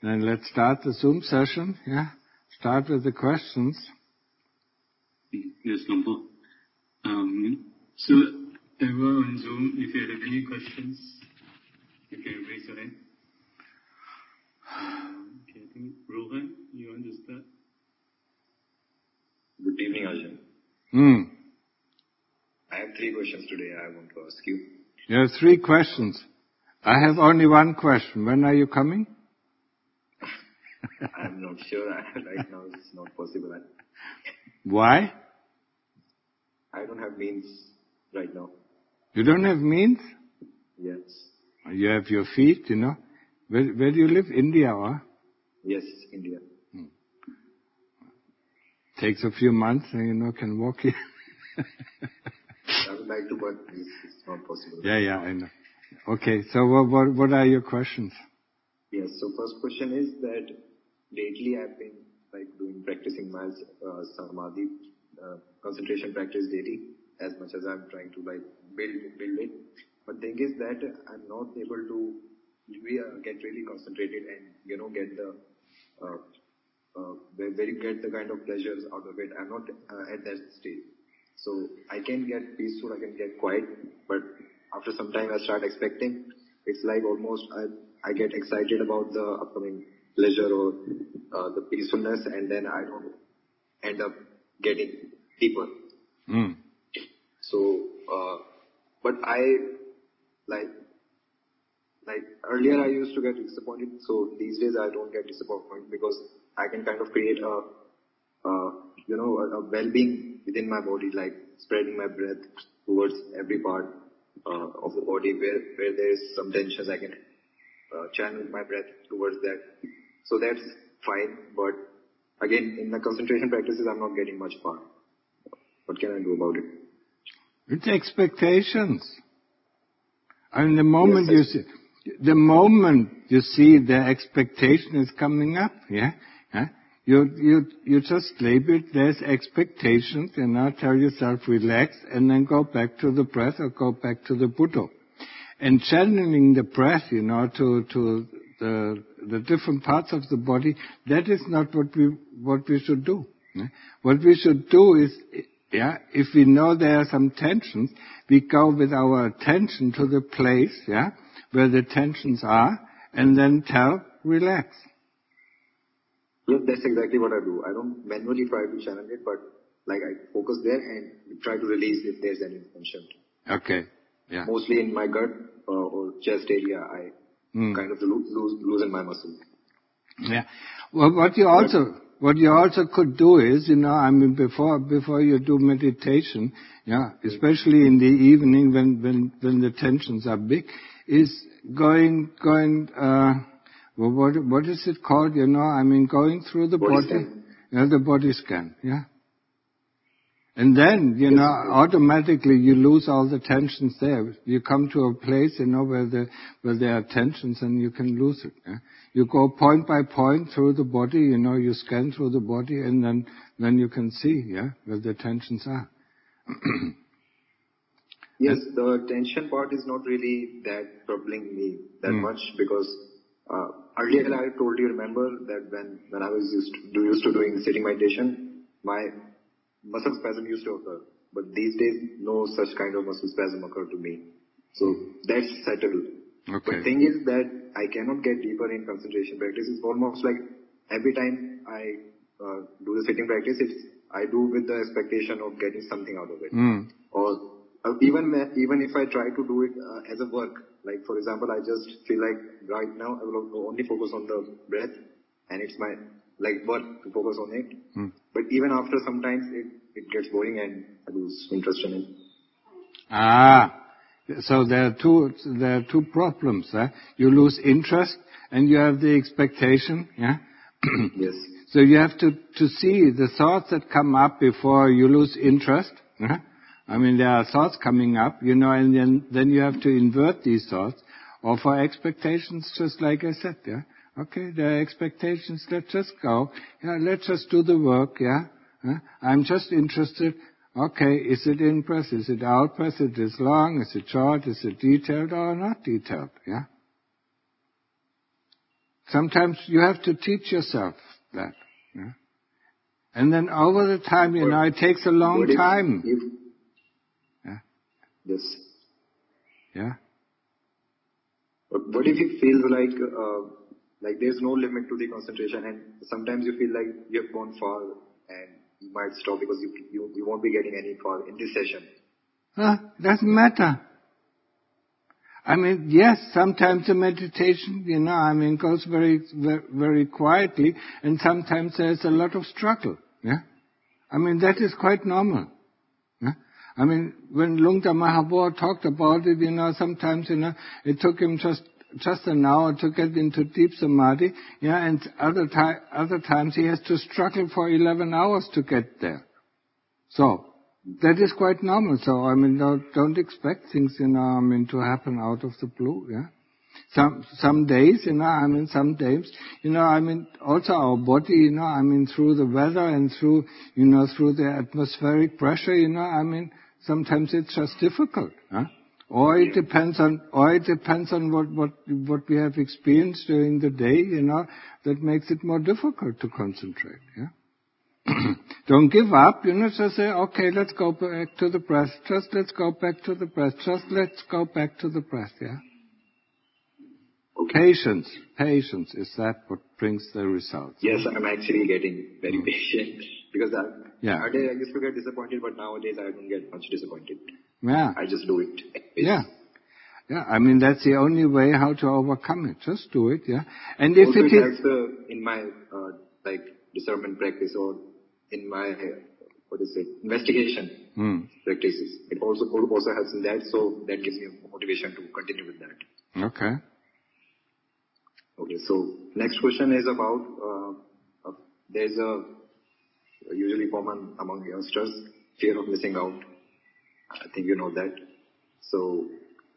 Then let's start the Zoom session. Yeah, start with the questions. Yes, Lumpo. So, everyone on Zoom, if you have any questions, you can raise your hand. Okay, I think Rohan, you want to start? Good evening, Ajahn. I have 3 questions today I want to ask you. You have 3 questions. I have only 1 question. When are you coming? I'm not sure. Right now it's not possible. Why? I don't have means right now. You don't have means? Yes. You have your feet, you know. Where do you live? India, or? Yes, India. Takes a few months and, you know, can walk here. I would like to, but it's not possible. Yeah, I know. Okay, so what are your questions? Yes, so first question is that lately I've been practicing my samadhi, concentration practice daily, as much as I'm trying to build it. But thing is that I'm not able to get really concentrated and, you know, get the kind of pleasures out of it. I'm not at that stage. So I can get peaceful, I can get quiet, but after some time I start expecting. It's like almost I get excited about the upcoming pleasure or the peacefulness, and then I don't end up getting deeper. So, but I like earlier I used to get disappointed. So these days I don't get disappointed because I can kind of create a well-being within my body, like spreading my breath towards every part of the body where there is some tensions. I can channel my breath towards that. So that's fine. But again, in the concentration practices, I'm not getting much far. What can I do about it? It's expectations. And the moment you see the expectation is coming up, you just label it, there's expectations, and now tell yourself relax, and then go back to the breath or go back to the Buddha. And channeling the breath, you know, to the different parts of the body, that is not what we should do. What we should do is, if we know there are some tensions, we go with our attention to the place, where the tensions are, and then tell, relax. Yes, that's exactly what I do. I don't manually try to channel it, but like I focus there and try to release if there's any tension. Okay. Yeah. Mostly in my gut or chest area, I kind of loosen my muscle. Yeah. Well, what you also could do is, you know, I mean, before you do meditation, especially in the evening when the tensions are big, is going. What is it called? You know, I mean, going through the body. The body scan. Yeah. And then, you know, automatically you lose all the tensions there. You come to a place, you know, where there are tensions, and you can lose it. Yeah? You go point by point through the body, you know, you scan through the body, and then you can see, where the tensions are. Yes, the tension part is not really that troubling me that much, because earlier I told you, remember that when I was used to doing sitting meditation, my muscle spasm used to occur. But these days, no such kind of muscle spasm occur to me. So that's settled. Okay. But thing is that I cannot get deeper in concentration practice. It's almost like every time I do the sitting practice, I do with the expectation of getting something out of it. Or even if I try to do it as a work, like for example, I just feel like right now I will only focus on the breath, and it's my work to focus on it. But even after sometimes it gets boring and I lose interest in it. So there are two problems. You lose interest and you have the expectation. Yeah. Yes. So you have to see the thoughts that come up before you lose interest. I mean, there are thoughts coming up, you know, and then you have to invert these thoughts. Or for expectations, just like I said, okay, there are expectations, let's just go. Let's just do the work, I'm just interested. Okay, is it in-breath? Is it out-breath? Is it long? Is it short? Is it detailed or not detailed? Sometimes you have to teach yourself that. Yeah? And then over the time, it takes a long time. Yeah. Yes. Yeah. But what if it feels like there's no limit to the concentration, and sometimes you feel like you have gone far and you might stop because you won't be getting any far in this session? Doesn't matter. I mean, yes, sometimes the meditation, goes very, very, very quietly, and sometimes there's a lot of struggle. Yeah. I mean, that is quite normal. Yeah? I mean, when Lungta Mahabodh talked about it, sometimes, it took him just an hour to get into deep samadhi, and other times he has to struggle for 11 hours to get there. So, that is quite normal. So, don't expect things, to happen out of the blue, yeah. Some days, some days, also our body, through the weather and through the atmospheric pressure, sometimes it's just difficult, huh? Or it depends on what we have experienced during the day, that makes it more difficult to concentrate, yeah. Don't give up, just say, okay, let's go back to the breath. Just let's go back to the breath. Just let's go back to the breath, yeah. Okay. Patience is that what brings the results. Yes, I'm actually getting very patient because nowadays I used to get disappointed, but nowadays I don't get much disappointed. Yeah. I just do it. Yeah. Yeah, that's the only way how to overcome it. Just do it, yeah. And if also it is in my discernment practice or in my investigation practices, it also helps in that. So that gives me motivation to continue with that. Okay. Okay. So next question is about there's a usually common among youngsters fear of missing out. I think you know that. So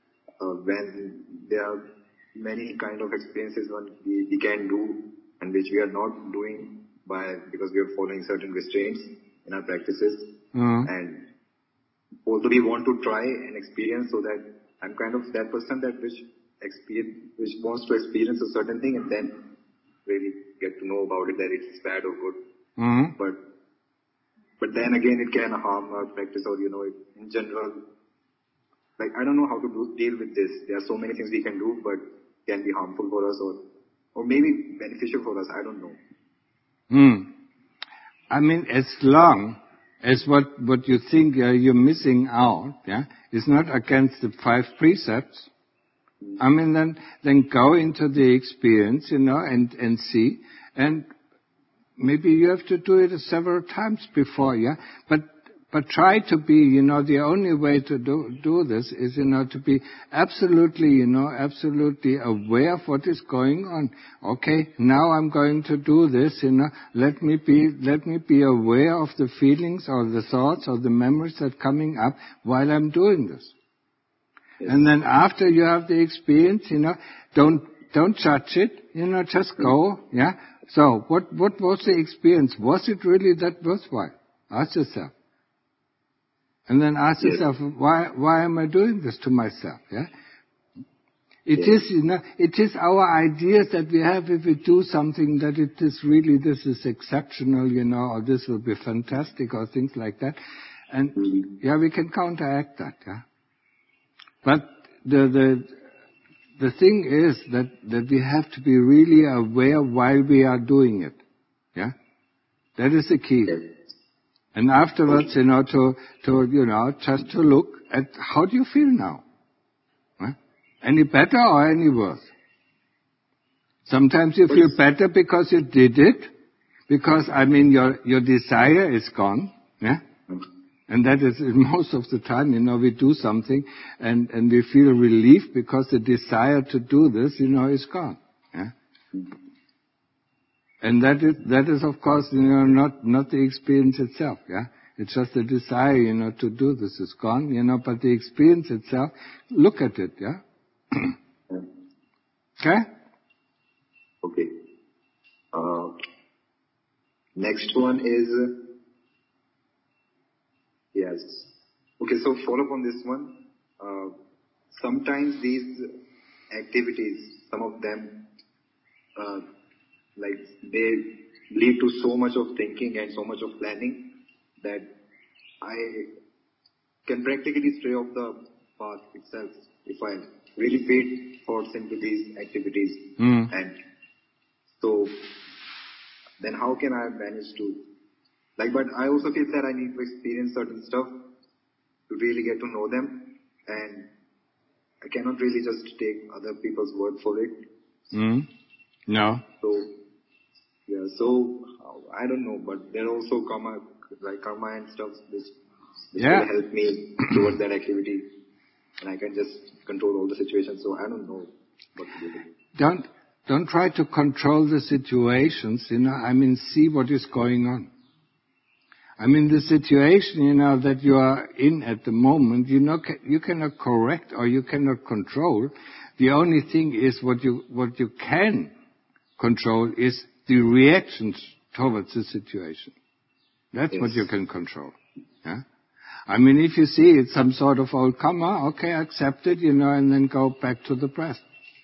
when there are many kind of experiences when we can do and which we are not doing because we are following certain restraints in our practices, and although we want to try and experience, so that I'm kind of that person that which wants to experience a certain thing and then really get to know about it, that it's bad or good. But then again, it can harm our practice, or in general. Like, I don't know how to deal with this. There are so many things we can do, but can be harmful for us or maybe beneficial for us. I don't know. As long as what you think you're missing out, is not against the 5 precepts, then go into the experience, and see, and maybe you have to do it several times before, But try to be, the only way to do this is, to be absolutely aware of what is going on. Okay, now I'm going to do this, let me be aware of the feelings or the thoughts or the memories that are coming up while I'm doing this. Yes. And then after you have the experience, don't judge it, just go, So, what was the experience? Was it really that worthwhile? Ask yourself. And then ask yourself, why am I doing this to myself? Yeah? It is our ideas that we have if we do something that it is really, this is exceptional, or this will be fantastic, or things like that. And, we can counteract that, But the thing is that we have to be really aware while we are doing it. Yeah? That is the key. And afterwards, just to look at how do you feel now? Huh? Any better or any worse? Sometimes you feel better because you did it, because, your desire is gone, And that is most of the time, we do something and we feel relief because the desire to do this, is gone, And that is of course, not the experience itself, It's just the desire, to do this is gone, but the experience itself, look at it, Okay? Okay. Next one is, yes. Okay, so follow up on this one. Sometimes these activities, some of them, like they lead to so much of thinking and so much of planning that I can practically stray off the path itself if I really feed thoughts into these activities. And so then how can I manage to, like, but I also feel that I need to experience certain stuff to really get to know them, and I cannot really just take other people's word for it. No. So, yeah, so I don't know, but there are also karma and stuff which will help me towards that activity, and I can just control all the situations. So I don't know what to do. Don't try to control the situations, I mean, see what is going on. I mean, the situation, that you are in at the moment, you cannot correct or you cannot control. The only thing is what you can control is the reactions towards the situation. That's what you can control. Yeah? I mean, if you see it's some sort of old karma, okay, accept it, and then go back to the present.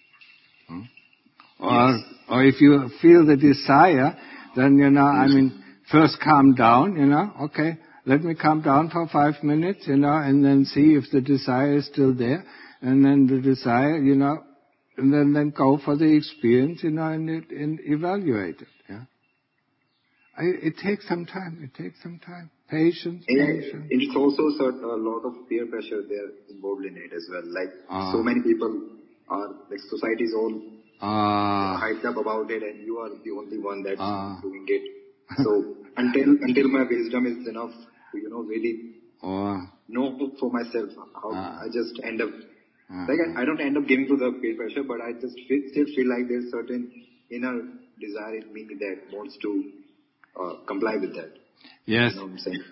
Or if you feel the desire, then, I mean, first calm down, okay, let me calm down for 5 minutes, and then see if the desire is still there, and then the desire, and then go for the experience, and evaluate it, yeah. It takes some time, patience. It's also a lot of peer pressure there involved in it as well, like so many people are, like society is all hyped up about it, and you are the only one that's doing it. So until my wisdom is enough to really know for myself how I just end up like I don't end up giving to the peer pressure, but I just still feel like there's certain inner desire in me that wants to comply with that. Yes, you know what I'm saying?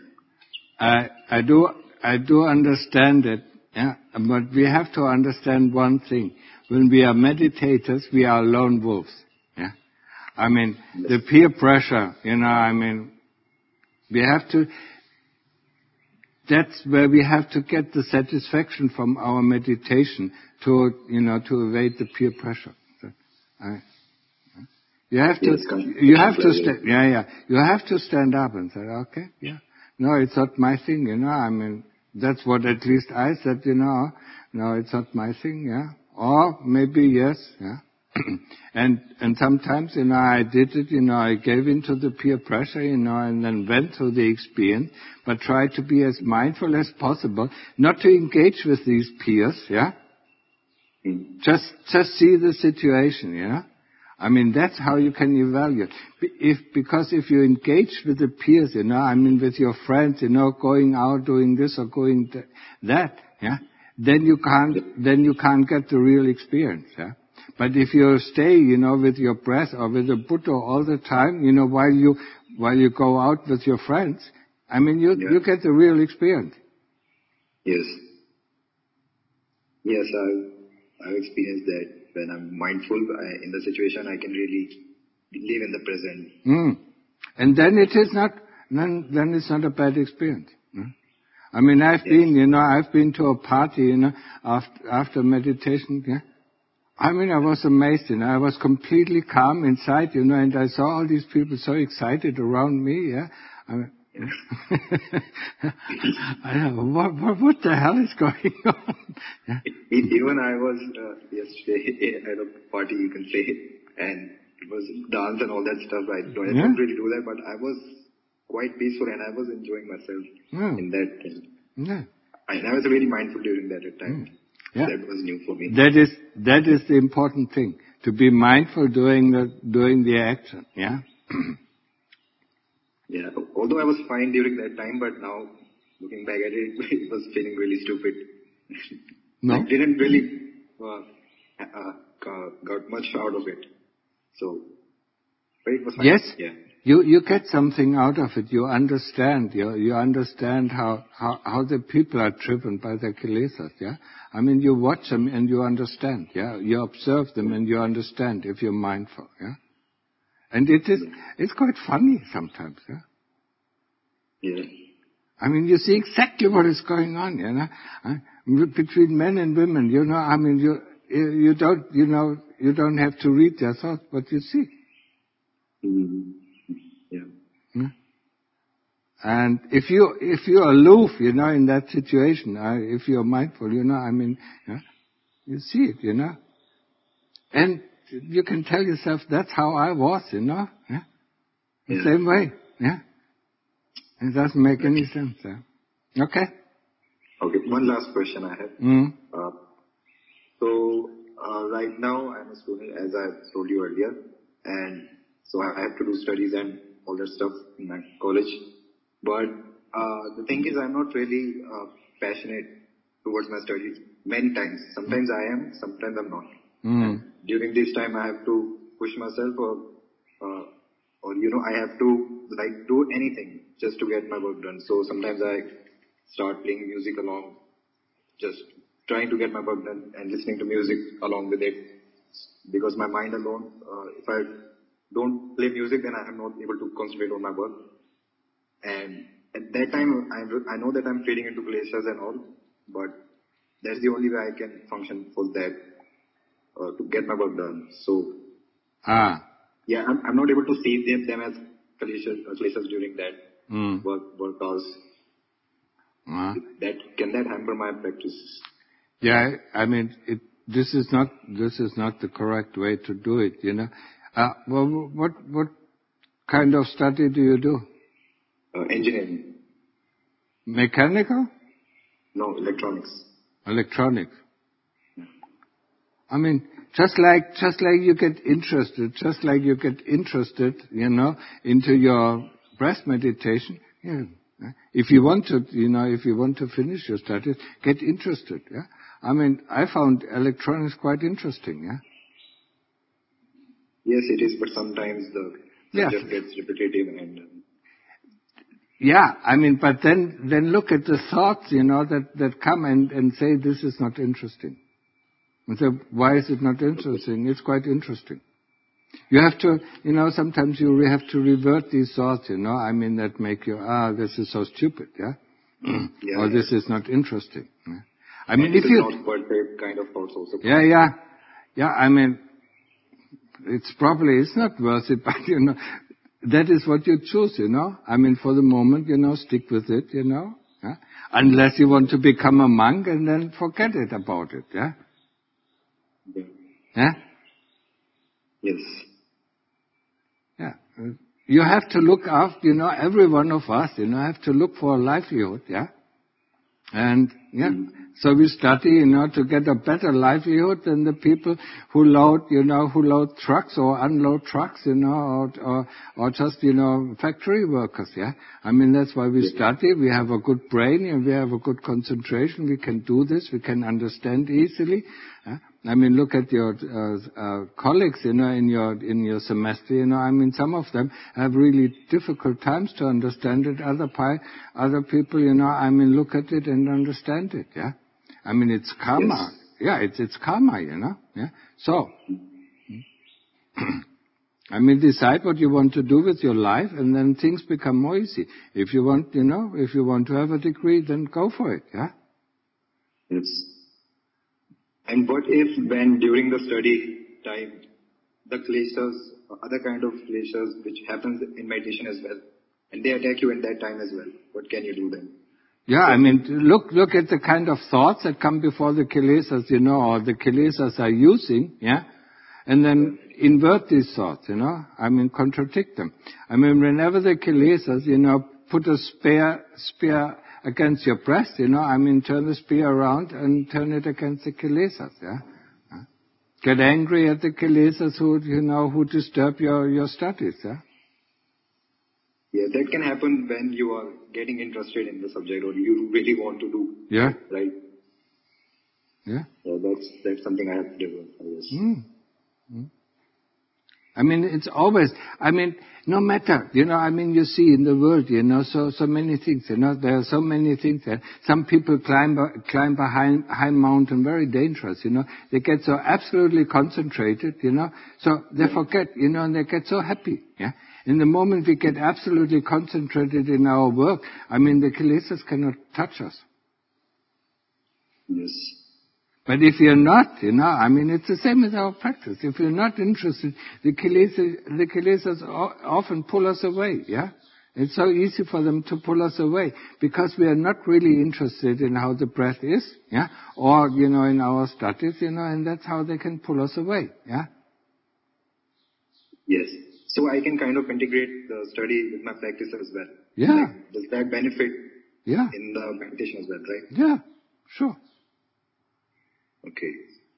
I do understand it. Yeah, but we have to understand one thing: when we are meditators, we are lone wolves. I mean, the peer pressure, I mean, we have to, that's where we have to get the satisfaction from our meditation to evade the peer pressure. You have to stand up and say, okay, no, it's not my thing, I mean, that's what at least I said, no, it's not my thing, or maybe yes, And sometimes, I did it, I gave into the peer pressure, and then went through the experience, but tried to be as mindful as possible, not to engage with these peers, Just see the situation, I mean, that's how you can evaluate. Because if you engage with the peers, I mean, with your friends, going out, doing this or going that, then you can't get the real experience, But if you stay, with your breath or with the Buddha all the time, while you go out with your friends, I mean, you get the real experience. Yes. Yes, I've experienced that. When I'm mindful in the situation, I can really live in the present. And then it's not a bad experience. I mean, I've been to a party, after meditation, I mean, I was amazed, I was completely calm inside, and I saw all these people so excited around me, I mean, I don't know, what the hell is going on? Even I was yesterday at a party, you can say, and it was dance and all that stuff. I don't really do that, but I was quite peaceful and I was enjoying myself in that thing. And I was really mindful during that time. That was new for me. That is the important thing, to be mindful doing the action. Although I was fine during that time, but now looking back at it, it was feeling really stupid. No, I didn't really got much out of it. So, but it was fine. Yes. You get something out of it. You understand. You understand how the people are driven by their kilesas. I mean, you watch them and you understand. You observe them and you understand if you're mindful. And it's quite funny sometimes. I mean, you see exactly what is going on. Between men and women. I mean, you don't have to read their thoughts, but you see. Yeah. Hmm? And if you're aloof, in that situation, if you're mindful, you see it, and you can tell yourself, that's how I was, The same way, It doesn't make any sense, Okay. Okay, one last question I have. So, right now I'm a student, as I told you earlier, and so I have to do studies and all that stuff in my college. But the thing is, I'm not really passionate towards my studies many times. Sometimes I am, sometimes I'm not. And during this time, I have to push myself, or I have to do anything just to get my work done. So sometimes I start playing music along, just trying to get my work done and listening to music along with it. Because my mind alone, if I don't play music, then I am not able to concentrate on my work. And at that time, I know that I'm fading into glaciers and all, but that's the only way I can function for that, to get my work done. So, yeah, I'm not able to see them as glaciers during that work hours. Can that hamper my practice? Yeah, this is not the correct way to do it, Well, what kind of study do you do? Engineering. Mechanical? No, electronics. Electronics. Just like you get interested, into your breath meditation. Yeah. If you want to finish your studies, get interested. Yeah. I found electronics quite interesting. Yeah. Yes, it is, but sometimes the subject gets repetitive and. Yeah, but then look at the thoughts, that come and say this is not interesting. And so, why is it not interesting? It's quite interesting. You have to, sometimes you have to revert these thoughts, that make you, this is so stupid, or this is not interesting. Yeah? If you not quite kind of thoughts also. Yeah. It's not worth it, but that is what you choose, for the moment, stick with it, Yeah? Unless you want to become a monk and then forget it about it, yeah? Yeah? Yes. Yeah. You have to look after, every one of us, have to look for a livelihood, yeah? And, so we study, to get a better livelihood than the people who load trucks or unload trucks, or just, factory workers, yeah? That's why we study. We have a good brain and we have a good concentration. We can do this. We can understand easily. Look at your colleagues, in your semester. Some of them have really difficult times to understand it. Other people, look at it and understand it. Yeah, it's karma. Yes. Yeah, it's karma. Yeah. So, decide what you want to do with your life, and then things become more easy. If you want, to have a degree, then go for it. Yeah. Yes. And what if when during the study time, the kleshas, other kind of kleshas which happens in meditation as well, and they attack you in that time as well, what can you do then? Yeah, look at the kind of thoughts that come before the kilesas, or the kilesas are using, yeah? And then invert these thoughts, contradict them. Whenever the kilesas, put a spear against your breast, turn the spear around and turn it against the kilesas, yeah? Get angry at the kilesas who disturb your studies, yeah? Yeah, that can happen when you are getting interested in the subject or you really want to do. Yeah. Right? Yeah. Yeah, that's something I have to do, I guess. It's always, no matter, you see in the world, so many things, there are so many things that some people climb a high mountain, very dangerous, they get so absolutely concentrated, so they forget, and they get so happy, yeah. In the moment we get absolutely concentrated in our work, the kilesas cannot touch us. Yes. But if you're not, I mean, it's the same as our practice. If you're not interested, the kilesas often pull us away, yeah? It's so easy for them to pull us away because we are not really interested in how the breath is, yeah? Or, in our studies, and that's how they can pull us away, yeah? Yes. So I can kind of integrate the study with my practice as well. Yeah. Like, does that benefit in the meditation as well, right? Yeah, sure. Okay.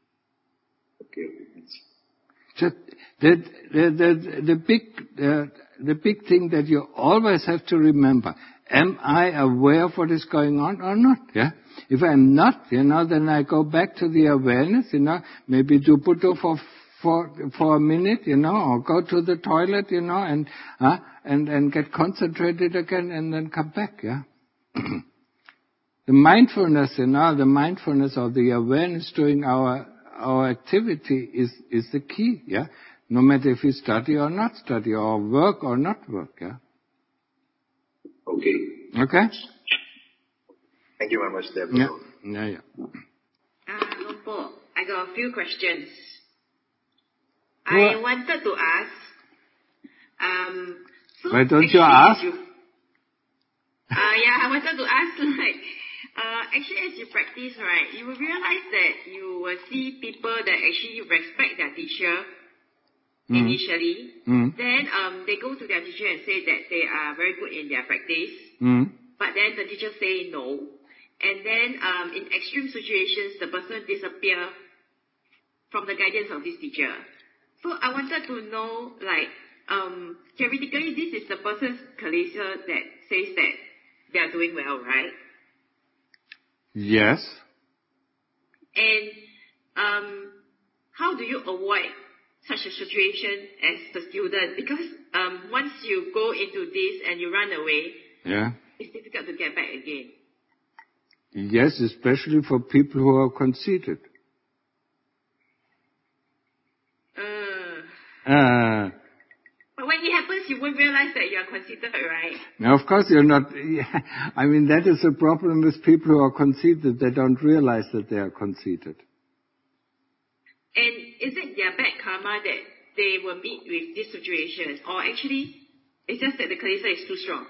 Just the big thing that you always have to remember: am I aware of what is going on or not? Yeah. If I'm not, then I go back to the awareness. Maybe do Buddha for a minute, or go to the toilet, and get concentrated again, and then come back. Yeah. The mindfulness, the mindfulness or the awareness during our activity is the key, yeah? No matter if we study or not study, or work or not work, yeah? Okay. Okay? Thank you very much, Deborah. Yeah. Lompo, I got a few questions. What? I wanted to ask, why don't you ask? I wanted to ask, actually, as you practice, right, you will realize that you will see people that actually respect their teacher initially. Then they go to their teacher and say that they are very good in their practice. But then the teacher say no. And then in extreme situations, the person disappear from the guidance of this teacher. So I wanted to know, theoretically, this is the person's kilesa that says that they are doing well, right? Yes. And how do you avoid such a situation as the student? Because once you go into this and you run away, it's difficult to get back again. Yes, especially for people who are conceited. But when it happens, you won't realize that you are conceited, right? Now, of course, you're not. I mean, that is the problem with people who are conceited. They don't realize that they are conceited. And is it their bad karma that they will meet with this situation? Or actually, it's just that the kilesa is too strong?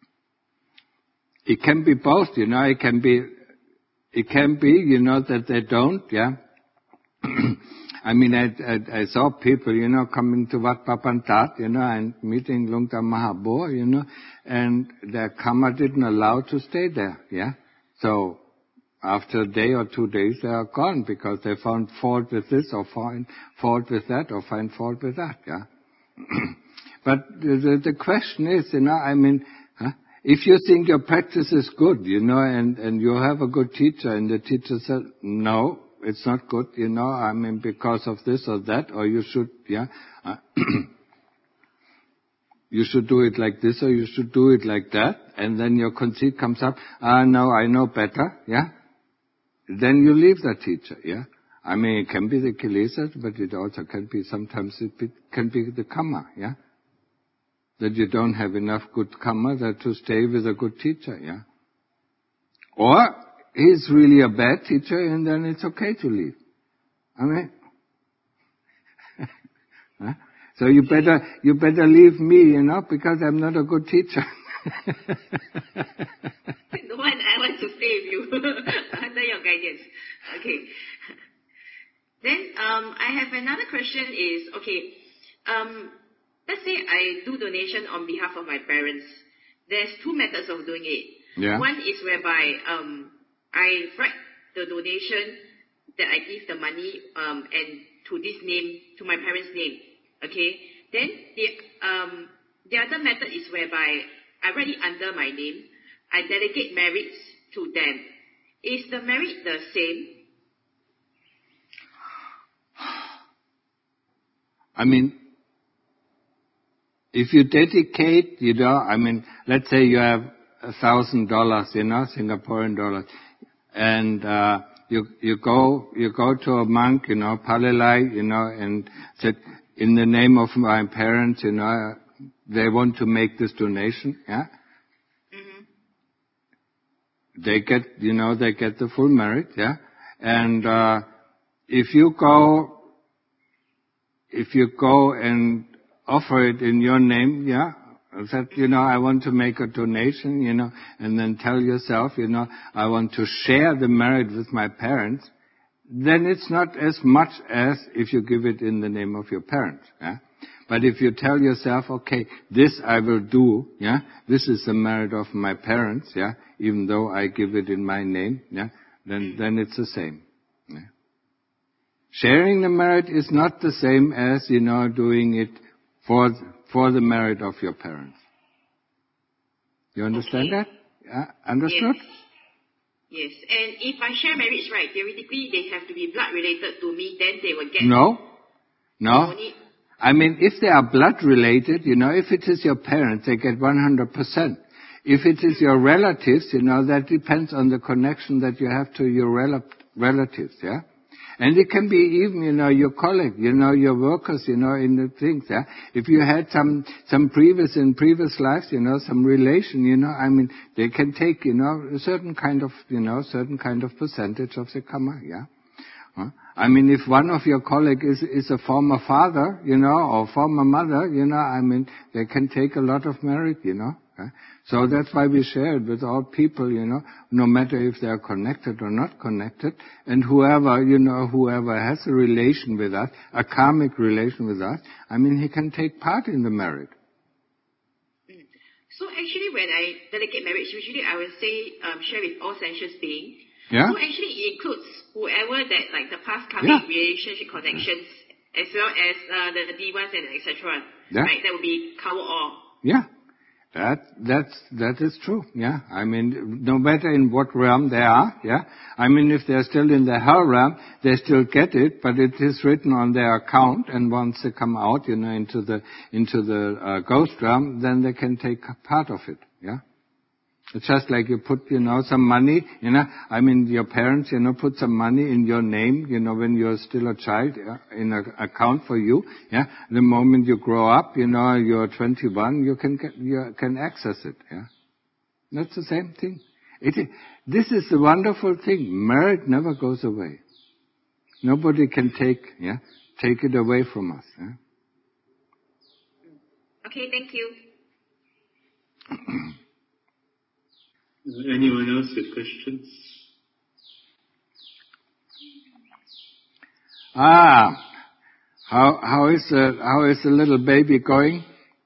It can be both, It can be, that they don't, yeah. I mean, I saw people, coming to Wat Papantat, and meeting Lungta Mahabor, and their karma didn't allow to stay there, yeah. So after a day or 2 days, they are gone because they found fault with this or find fault with that or find fault with that, yeah. But the question is, if you think your practice is good, and you have a good teacher, and the teacher said, no, it's not good, because of this or that, or you should, you should do it like this, or you should do it like that, and then your conceit comes up, no, I know better, yeah? Then you leave that teacher, yeah? I mean, it can be the kilesa, but it also can be, sometimes it can be the karma, yeah? That you don't have enough good karma to stay with a good teacher, yeah? Or he's really a bad teacher, and then it's okay to leave. I mean, so you better leave me, because I'm not a good teacher. No one, I want to stay with you under your guidance. Okay. Then I have another question is, let's say I do donation on behalf of my parents. There's two methods of doing it. Yeah. One is whereby I write the donation that I give the money and to this name, to my parents' name. Okay. Then the other method is whereby I write it under my name. I delegate merits to them. Is the merit the same? I mean, if you dedicate, let's say you have $1,000, Singaporean dollars, and you go to a monk, Palalai, and said, in the name of my parents, they want to make this donation, yeah? Mm-hmm. They get the full merit, yeah? And if you go and offer it in your name, that, I want to make a donation, and then tell yourself, I want to share the merit with my parents, then it's not as much as if you give it in the name of your parents. But if you tell yourself, okay, this I will do, this is the merit of my parents, even though I give it in my name, then it's the same. Sharing the merit is not the same as, doing it for the merit of your parents. You understand that? Yeah? Understood? Yes. And if I share marriage, right, theoretically they have to be blood related to me, then they will get... No. I mean, if they are blood related, if it is your parents, they get 100%. If it is your relatives, that depends on the connection that you have to your relatives, And it can be even, your colleague, your workers, in the things, If you had some previous lives, some relation, I mean, they can take, a certain kind of percentage of the karma, I mean, if one of your colleagues is a former father, or former mother, I mean, they can take a lot of merit, So that's why we share it with all people, no matter if they are connected or not connected. And whoever has a relation with us, a karmic relation with us, I mean, he can take part in the merit. So actually, when I delegate marriage, usually I will say, share with all sentient beings. Yeah. So actually it includes whoever that, like the past karmic relationship connections, as well as the D1s and etc. Right? That will be cover all. Yeah. That is true. I mean, no matter in what realm they are. I mean, if they're still in the hell realm, they still get it, but it is written on their account, and once they come out, into the ghost realm, then they can take part of it. It's just like you put, some money, I mean, your parents, put some money in your name, when you're still a child, in an account for you, The moment you grow up, you're 21, you can access it, That's the same thing. This is the wonderful thing. Merit never goes away. Nobody can take it away from us, Okay, thank you. Anyone else with questions? How is the little baby going?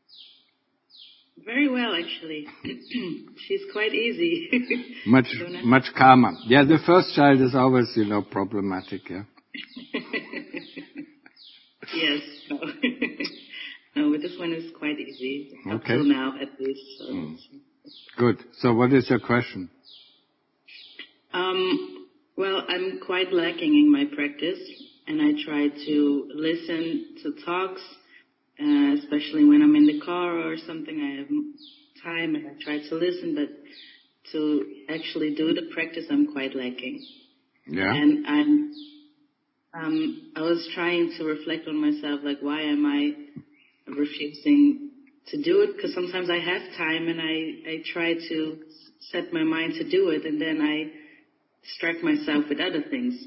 Very well, actually. She's quite easy. much calmer. Yeah, the first child is always, problematic. Yes. No, but this one is quite easy. Up till now, at least. So. Good. So what is your question? Well, I'm quite lacking in my practice, and I try to listen to talks, especially when I'm in the car or something. I have time, and I try to listen, but to actually do the practice, I'm quite lacking. Yeah. And I was trying to reflect on myself, like, why am I refusing to do it? Because sometimes I have time and I try to set my mind to do it, and then I distract myself with other things.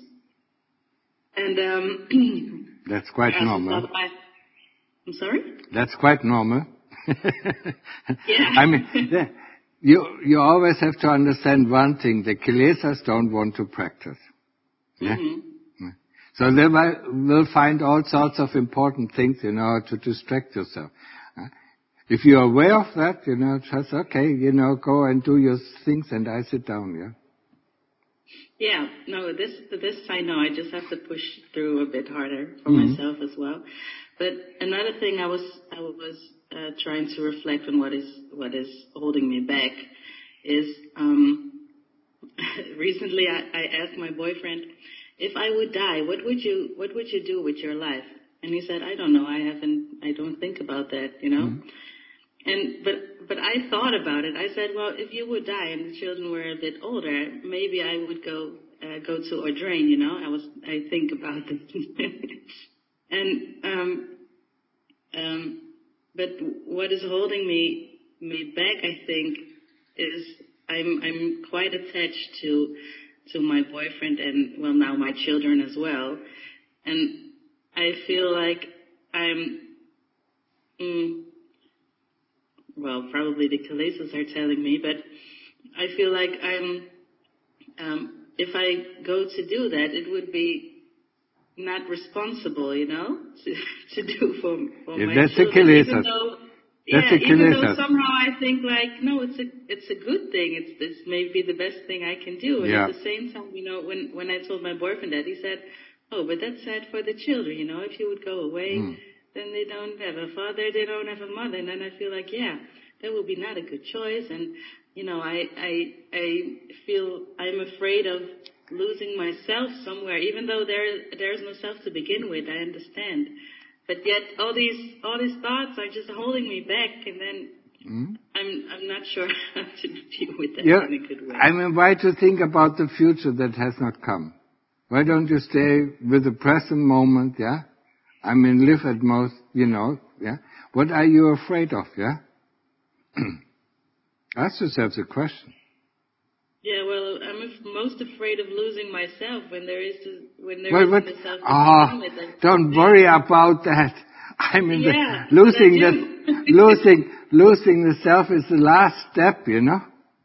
And that's quite normal. I'm sorry? That's quite normal. Yeah. I mean, you always have to understand one thing: the kilesas don't want to practice. Yeah. Mm-hmm. So they will find all sorts of important things, to distract yourself. If you're aware of that, just okay, go and do your things, and I sit down. Yeah. No, this I know. I just have to push through a bit harder for myself as well. But another thing I was trying to reflect on what is holding me back is recently I asked my boyfriend, if I would die, what would you do with your life? And he said, I don't know. I don't think about that, Mm-hmm. And but I thought about it. I said, well, if you would die and the children were a bit older, maybe I would go to Ordrain, I think about this. And but what is holding me back, I think, is I'm quite attached to to my boyfriend and, well, now my children as well. And I feel like I'm, well, probably the Kilesas are telling me, but I feel like if I go to do that, it would be not responsible, to do for my that's children. Even though somehow I think like, no, it's a good thing. It's maybe the best thing I can do. And at the same time, when I told my boyfriend that, he said, oh, but that's sad for the children, If you would go away, then they don't have a father, they don't have a mother. And then I feel like, that would be not a good choice. And, I feel I'm afraid of losing myself somewhere, even though there's no self to begin with. I understand. But yet all these thoughts are just holding me back, and then I'm not sure how to deal with that in a good way. I mean, why to think about the future that has not come? Why don't you stay with the present moment, I mean, live at most, What are you afraid of, Ask yourself the question. Yeah, well, I'm most afraid of losing myself when there is a self. Don't worry about that. I mean, losing the self is the last step, Yeah.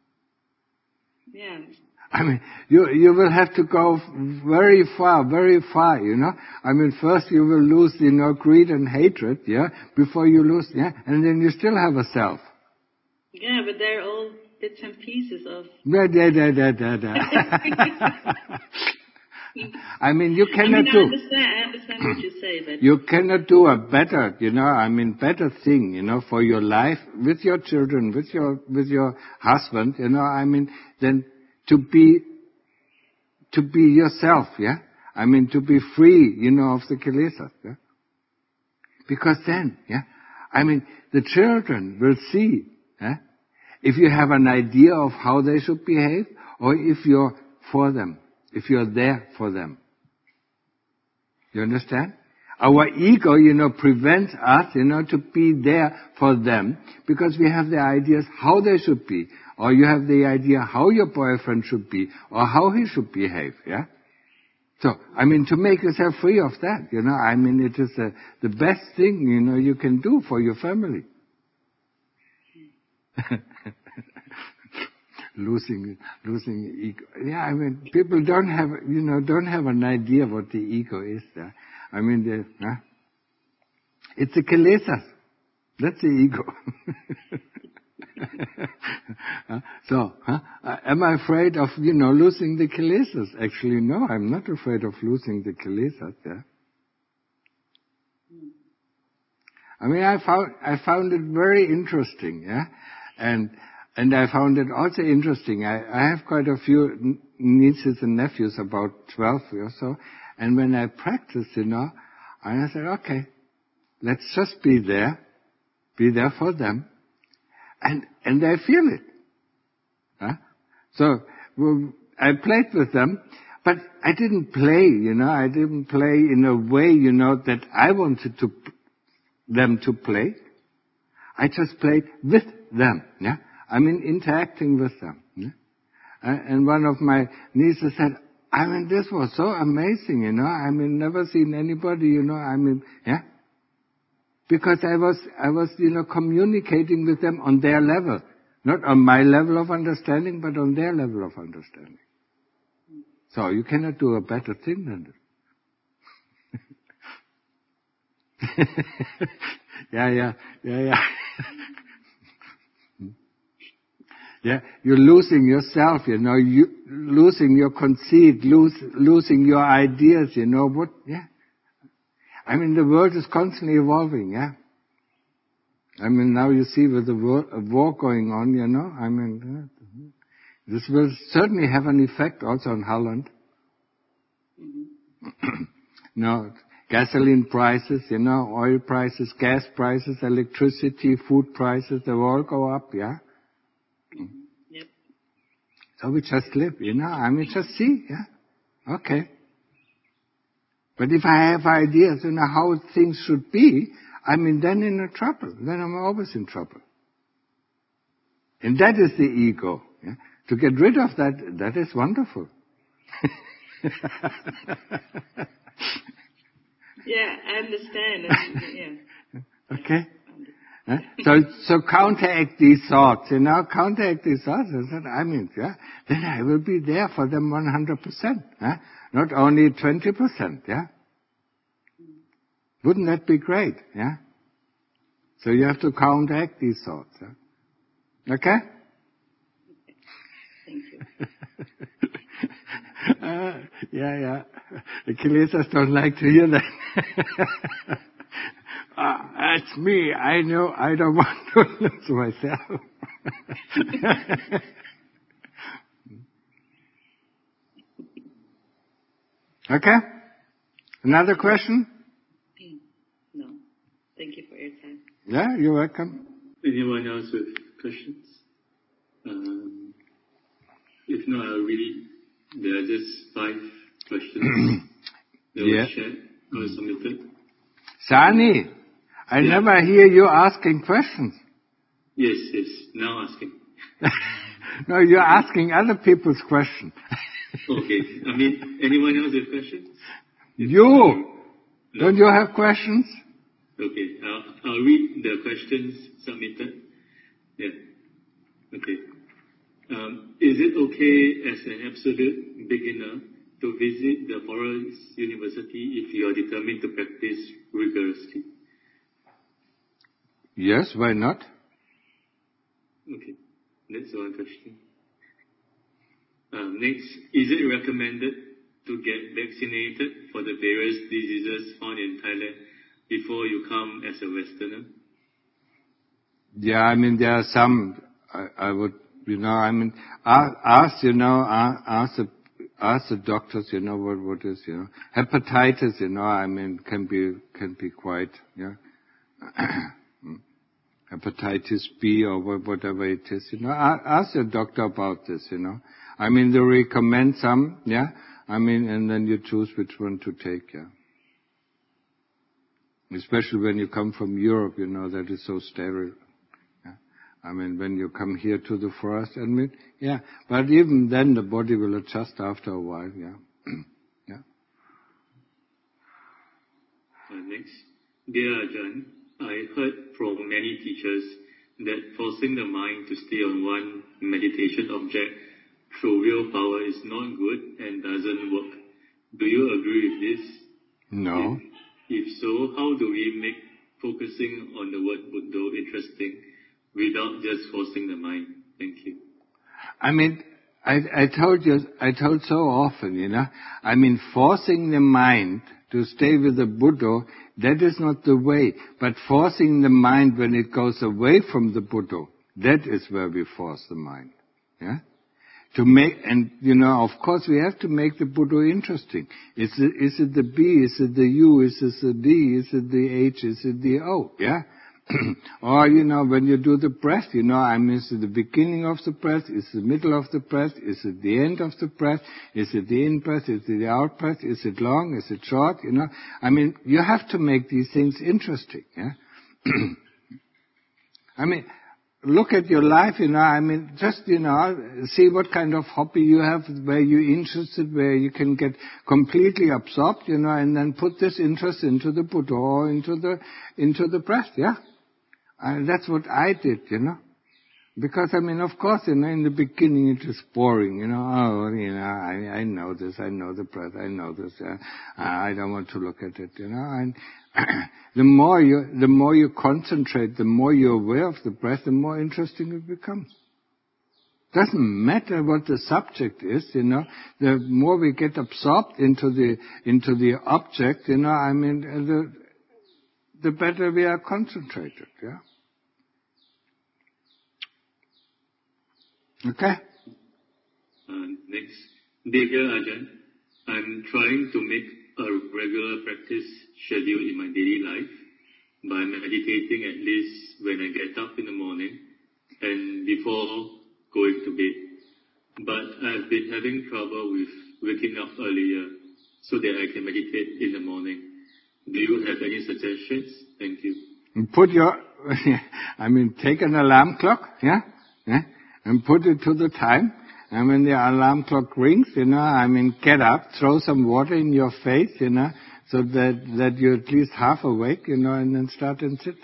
I mean, you will have to go very far, I mean, first you will lose, greed and hatred, before you lose, and then you still have a self. Yeah, but they're all bits and pieces of... I mean, you cannot I understand what you say, but... You cannot do a better, better thing, for your life, with your children, with your husband, than to be yourself, I mean, to be free, of the Kilesas, Because then, I mean, the children will see, if you have an idea of how they should behave, or if you're for them, if you're there for them. You understand? Our ego, prevents us, to be there for them, because we have the ideas how they should be, or you have the idea how your boyfriend should be, or how he should behave, So, I mean, to make yourself free of that, I mean, it is the best thing, you can do for your family. losing ego. Yeah, I mean, people don't have an idea what the ego is. I mean, it's the Kilesas. That's the ego. So, am I afraid of, losing the Kilesas? Actually, no, I'm not afraid of losing the Kilesas. I mean, I found it very interesting, and I found it also interesting. I have quite a few nieces and nephews, about 12 or so, and when I practice, and I said, okay, let's just be there for them, and they feel it. So I played with them, but I didn't play, I didn't play in a way, that I wanted them to play. I just played with them, I mean, interacting with them. And one of my nieces said, I mean, this was so amazing, I mean, never seen anybody, I mean, because I was, communicating with them on their level. Not on my level of understanding, but on their level of understanding. So you cannot do a better thing than this. Yeah. Yeah, you're losing yourself, you losing your conceit, losing your ideas, what, I mean, the world is constantly evolving, I mean, now you see with the war going on, I mean, this will certainly have an effect also on Holland. Gasoline prices, oil prices, gas prices, electricity, food prices, they will all go up, Yep. So we just live, I mean, just see, okay. But if I have ideas, how things should be, I mean, then in trouble. Then I'm always in trouble. And that is the ego. To get rid of that is wonderful. Yeah, I understand. Yeah. Okay? So counteract these thoughts, counteract these thoughts. Then I will be there for them 100%, not only 20%, yeah? Wouldn't that be great, yeah? So you have to counteract these thoughts, yeah? Okay? Thank you. Yeah. The Kilesas don't like to hear that. That's me. I know. I don't want to lose myself. Okay? Another question? No. Thank you for your time. Yeah, you're welcome. Anyone else with questions? If not, I'll read it. There are just 5 questions that were shared or submitted. Sani, I never hear you asking questions. Yes. Now asking. No, you're asking other people's questions. Okay. Anyone else with questions? You! No. Don't you have questions? Okay. I'll read the questions submitted. Yeah. Okay. Is it okay as an absolute beginner to visit the Forest University if you are determined to practice rigorously? Yes, why not? Okay. That's one question. Next, is it recommended to get vaccinated for the various diseases found in Thailand before you come as a Westerner? Yeah, there are some, I would, ask the doctors, what is, hepatitis, can be quite, hepatitis B or whatever it is, ask your doctor about this, they recommend some, and then you choose which one to take, Especially when you come from Europe, that is so sterile. When you come here to the forest, but even then the body will adjust after a while, Next, dear Ajahn, I heard from many teachers that forcing the mind to stay on one meditation object through willpower is not good and doesn't work. Do you agree with this? No. If so, how do we make focusing on the word Buddha interesting without just forcing the mind? Thank you. I told so often, forcing the mind to stay with the Buddha, that is not the way. But forcing the mind when it goes away from the Buddha, that is where we force the mind. Yeah? To make, and of course we have to make the Buddha interesting. Is it the B? Is it the U? Is it the D? Is it the H? Is it the O? Yeah? Or, when you do the breath, is it the beginning of the breath? Is it the middle of the breath? Is it the end of the breath? Is it the in-breath? Is it the out-breath? Is it long? Is it short? You have to make these things interesting, yeah? Look at your life, just, see what kind of hobby you have, where you're interested, where you can get completely absorbed, and then put this interest into the Buddha or into the breath, yeah? That's what I did, Because, of course, in the beginning it is boring, I know this, I know the breath, I know this, I don't want to look at it, and the more you concentrate, the more you're aware of the breath, the more interesting it becomes. Doesn't matter what the subject is, the more we get absorbed into the object, the better we are concentrated, yeah? Okay? Next. Dear Ajahn, I'm trying to make a regular practice schedule in my daily life by meditating at least when I get up in the morning and before going to bed. But I've been having trouble with waking up earlier so that I can meditate in the morning. Do you have any suggestions? Thank you. Put your, take an alarm clock, yeah? And put it to the time, And when the alarm clock rings, get up, throw some water in your face, so that you're at least half awake, and then start and sit.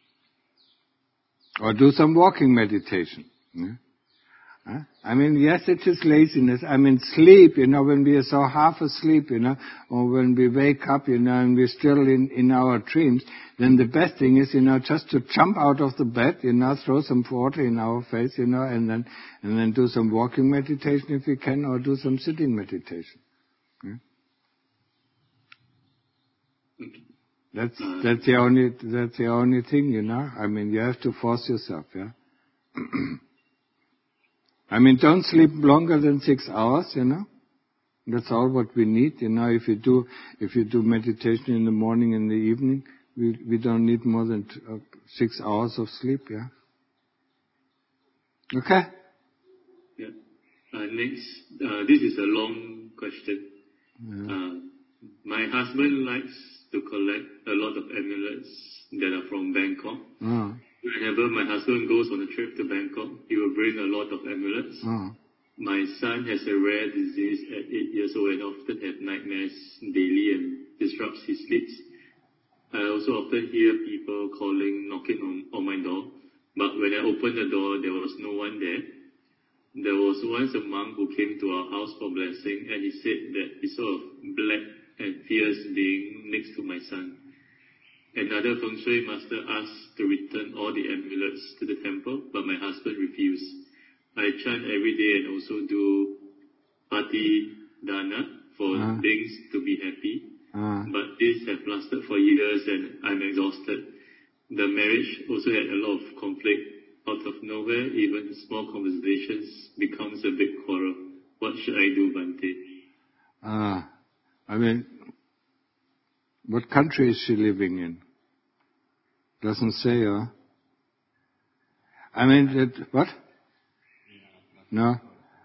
Or do some walking meditation. Yeah? Yes, it is laziness. Sleep, when we are so half asleep, or when we wake up, and we're still in our dreams, then the best thing is, just to jump out of the bed, throw some water in our face, and then do some walking meditation if we can, or do some sitting meditation. Yeah? That's the only thing, you have to force yourself, yeah. Don't sleep longer than 6 hours, That's all what we need, If you do meditation in the morning and the evening, we don't need more than 6 hours of sleep, yeah. Okay. Yeah. Next, this is a long question. Yeah. My husband likes to collect a lot of amulets that are from Bangkok. Oh. Whenever my husband goes on a trip to Bangkok, he will bring a lot of amulets. Oh. My son has a rare disease at 8 years old and often has nightmares daily and disrupts his sleeps. I also often hear people knocking on my door, but when I opened the door, there was no one there. There was once a monk who came to our house for blessing, and he said that he saw a black and fierce being next to my son. Another feng shui master asked to return all the amulets to the temple, but my husband refused. I chant every day and also do pati dana for things to be happy. But this has lasted for years and I'm exhausted. The marriage also had a lot of conflict. Out of nowhere, even small conversations becomes a big quarrel. What should I do, Bhante? What country is she living in? Doesn't say, huh? What? No.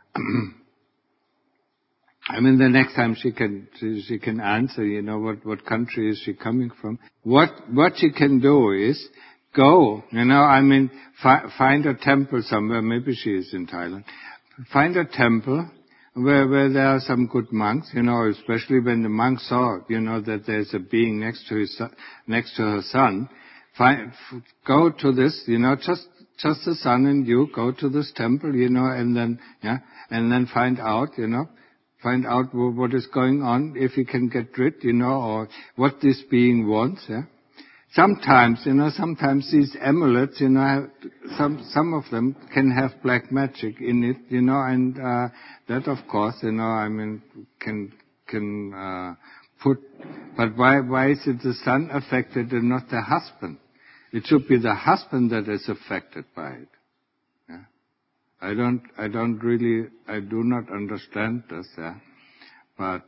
The next time she can answer, what country is she coming from. What she can do is go, find a temple somewhere, maybe she is in Thailand. Find a temple where there are some good monks, especially when the monk saw, that there's a being next to her son. Go to this, just the son and you go to this temple, and then find out what is going on, if you can get rid, or what this being wants, yeah. Sometimes these amulets, some of them can have black magic in it, and that of course, can put. But why is it the son affected and not the husband? It should be the husband that is affected by it. Yeah? I do not understand this, yeah. But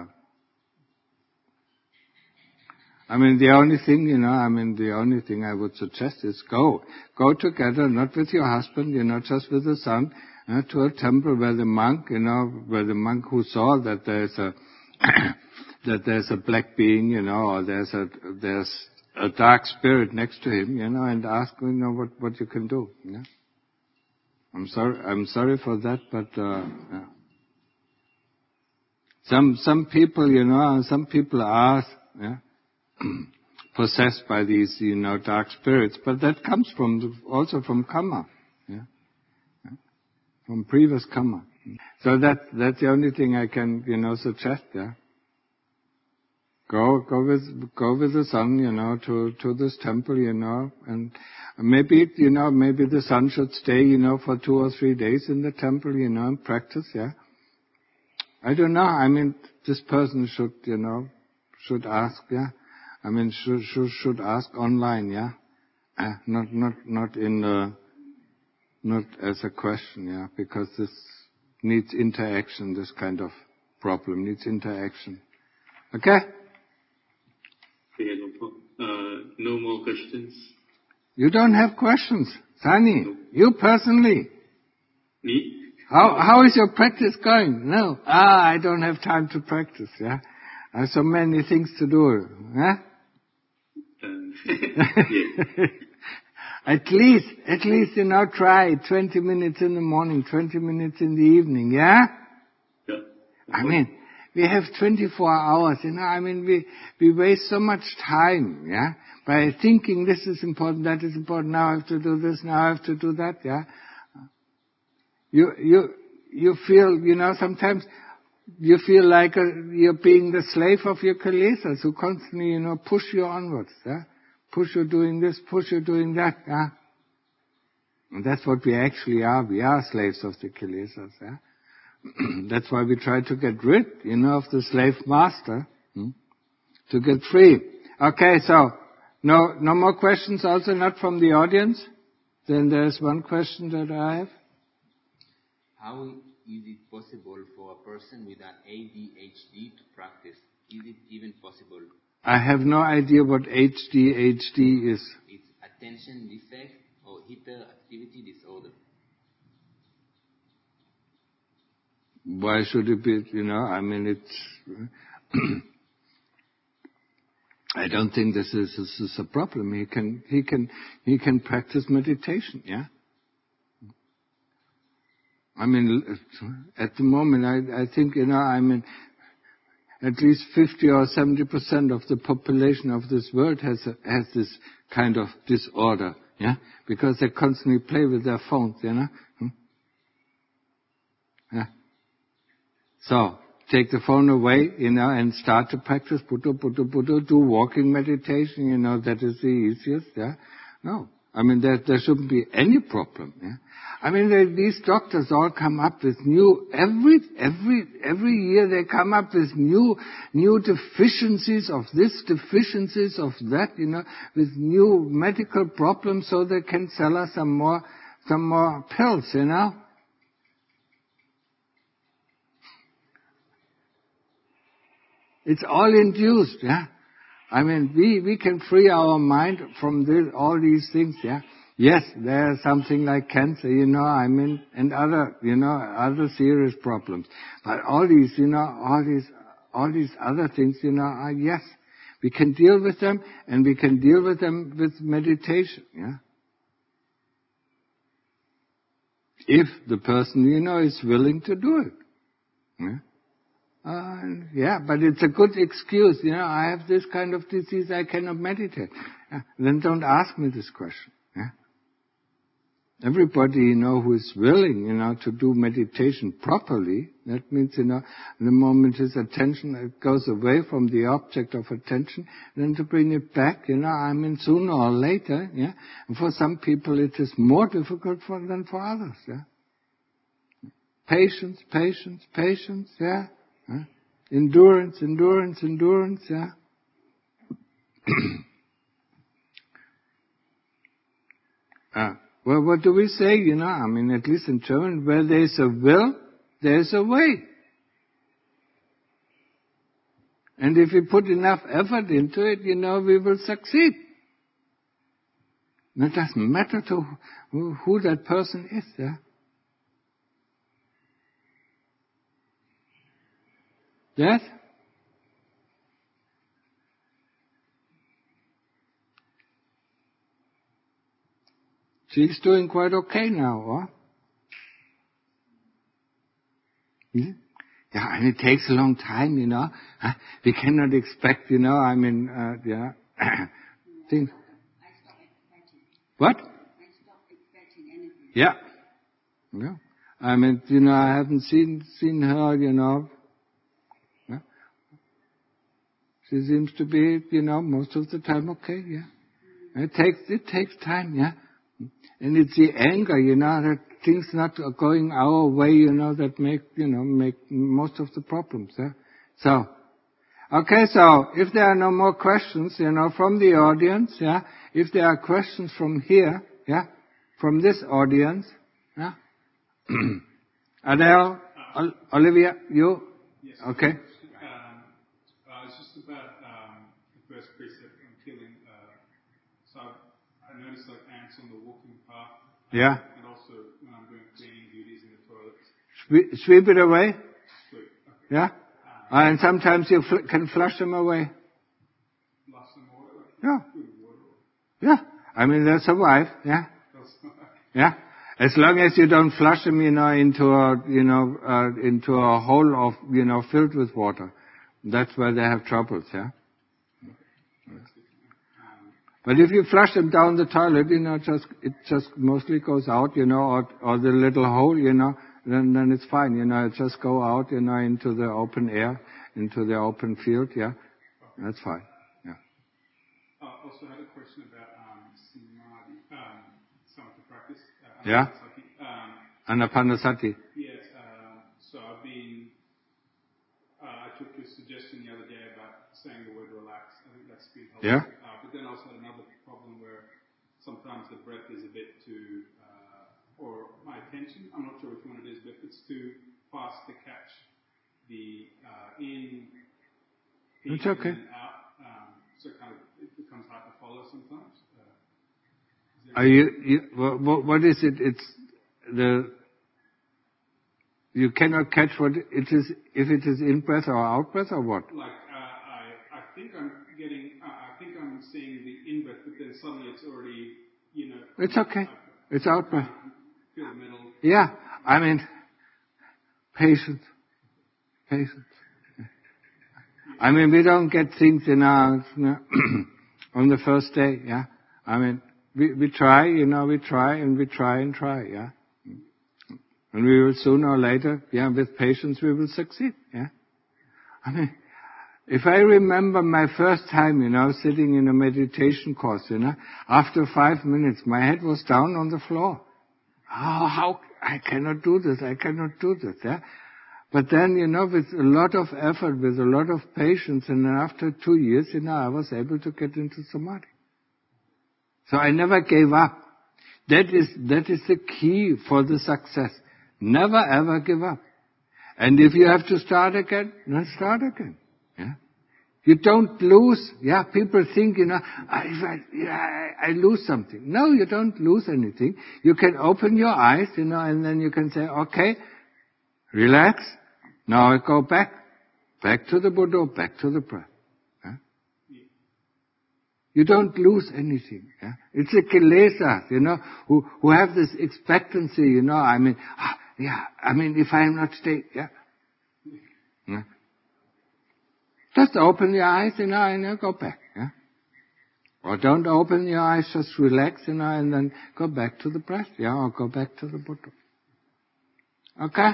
the only thing I would suggest is go together, not with your husband, just with the son, to a temple where the monk, where the monk who saw that there's a black being, or there's a dark spirit next to him, and ask, what you can do. Yeah? I'm sorry for that, but yeah. Some people are possessed by these, dark spirits, but that comes also from karma, yeah, from previous karma. So that's the only thing I can, suggest, yeah. Go with the son, to this temple, and maybe the son should stay, for 2 or 3 days in the temple, and practice, yeah. I don't know. This person should ask, yeah. Should ask online, yeah. Not as a question, yeah, because this needs interaction. This kind of problem needs interaction. Okay. No more questions. You don't have questions, Sani. No. You personally. Me? How is your practice going? No. I don't have time to practice, yeah. I have so many things to do, yeah? Yeah. At least, try 20 minutes in the morning, 20 minutes in the evening, yeah? Yeah. I mean, we have 24 hours, we waste so much time, yeah? By thinking this is important, that is important, now I have to do this, now I have to do that, yeah? You feel, sometimes you feel like you're being the slave of your kilesas who constantly, push you onwards, yeah? Push you doing this, push you doing that, yeah? And that's what we actually are. We are slaves of the kilesas, yeah? That's why we try to get rid, of the slave master, to get free. Okay, so, no more questions, also not from the audience? Then there's one question that I have. How is it possible for a person with an ADHD to practice? Is it even possible? I have no idea what ADHD is. It's attention defect or hyperactivity disorder. Why should it be, it's... I don't think this is a problem. He can practice meditation, yeah? At the moment, I think, at least 50 or 70% of the population of this world has this kind of disorder, yeah? Because they constantly play with their phones, Yeah. So, take the phone away, and start to practice Buddha, do walking meditation, that is the easiest, yeah? No. There shouldn't be any problem, yeah? These doctors all come up with new, every year they come up with new deficiencies of this, deficiencies of that, with new medical problems so they can sell us some more pills, It's all induced, yeah? We can free our mind from all these things, yeah? Yes, there's something like cancer, and other serious problems. But all these, all these other things, yes, we can deal with them, and we can deal with them with meditation, yeah? If the person, is willing to do it, yeah? But it's a good excuse, I have this kind of disease, I cannot meditate. Then don't ask me this question, yeah? Everybody, who is willing, to do meditation properly, that means, the moment his attention goes away from the object of attention, then to bring it back, sooner or later, yeah? And for some people it is more difficult than for others, yeah? Patience, yeah? Endurance, yeah? Well, what do we say, at least in German, where there's a will, there's a way. And if we put enough effort into it, we will succeed. And it doesn't matter to who that person is, yeah? Yes? She's doing quite okay now, huh? Yeah, and it takes a long time, We cannot expect, yeah. Things. What? I stopped expecting anything. Yeah. I haven't seen her, Yeah. She seems to be, most of the time okay, yeah. It takes time, yeah. And it's the anger, that things not going our way, that make most of the problems, yeah. So, okay, so if there are no more questions, from the audience, yeah. If there are questions from here, yeah, from this audience, yeah. Adele, Olivia, you? Yes. Okay. It's just about the first precept on killing. So I noticed like ants on the walking path. Yeah. And also when I'm doing cleaning duties in the toilets. Sweep it away. Sweep. Okay. Yeah. And sometimes you can flush them away. Flush them away. Yeah. Good water. Yeah. I mean, they'll survive, yeah? Yeah? As long as you don't flush them, into a hole of, filled with water. That's where they have troubles, yeah? But if you flush them down the toilet, it just mostly goes out, or the little hole, then it's fine, it just go out, into the open air, into the open field, yeah? That's fine, yeah. Also had a question about samadhi, samatha practice. Yeah? Anapanasati. Yes, so I took your suggestion the other day about saying the word relax. I think that's been helpful. Yeah. But then I also had another problem where sometimes the breath is a bit too, or my attention, I'm not sure which one it is, but it's too fast to catch the in, it's okay. and out. So it becomes hard to follow sometimes. What is it? It's you cannot catch what it is, if it is in breath or out breath or what? Like, I think I'm seeing the in breath, but then suddenly it's already, It's okay. It's out breath. Feel the middle. Yeah. I mean, patience. I mean, we don't get things in our, on the first day, yeah? I mean, we try, we try, yeah? And we will sooner or later, yeah, with patience we will succeed, yeah? I mean, if I remember my first time, sitting in a meditation course, after 5 minutes, my head was down on the floor. How, I cannot do this, yeah? But then, with a lot of effort, with a lot of patience, and then after 2 years, I was able to get into samadhi. So I never gave up. That is the key for the success. Never ever give up. And if you have to start again, then start again. Yeah? You don't lose. Yeah, people think, I lose something. No, you don't lose anything. You can open your eyes, and then you can say, okay, relax. Now I go back to the Buddha, back to the breath. Yeah? You don't lose anything. Yeah? It's the kilesas, who have this expectancy, I mean, if I am not staying, yeah. Just open your eyes, and go back, yeah. Or don't open your eyes, just relax, and then go back to the breath, yeah, or go back to the Buddha. Okay?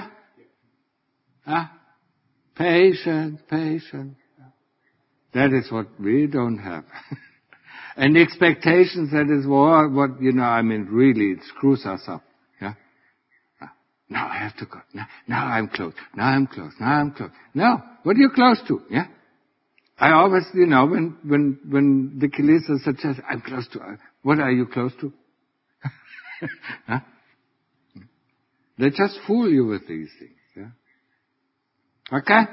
Patience. That is what we don't have. And expectations, that is what, really it screws us up. Yeah? Now I have to go. Now I'm close. Now, what are you close to? Yeah? I always, when the kilesas suggest, I'm close to, what are you close to? Huh? They just fool you with these things. Yeah? Okay?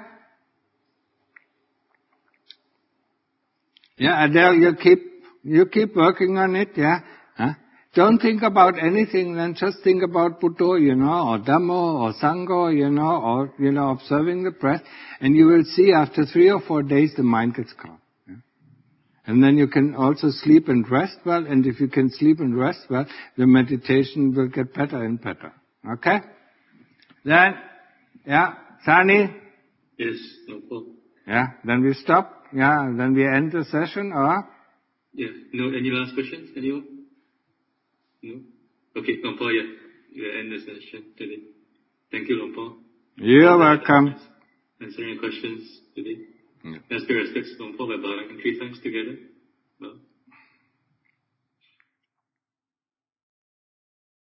Yeah, Adele, you keep working on it, yeah? Huh? Don't think about anything, then just think about Buddha, or Dhammo, or Sangha, or, observing the breath, and you will see after 3 or 4 days the mind gets calm. Yeah? And then you can also sleep and rest well, and if you can sleep and rest well, the meditation will get better and better. Okay? Then, yeah, Sani? Yes, no problem. Yeah, then we stop. Yeah, then we end the session, or? Yeah, no, any last questions? Anyone? No? Okay, Lompo, yeah. You end the session today. Thank you, Lompo. You're welcome. Answering your questions today. Yeah. Let's pay respects, Lompo, by bowing 3 times together. Well.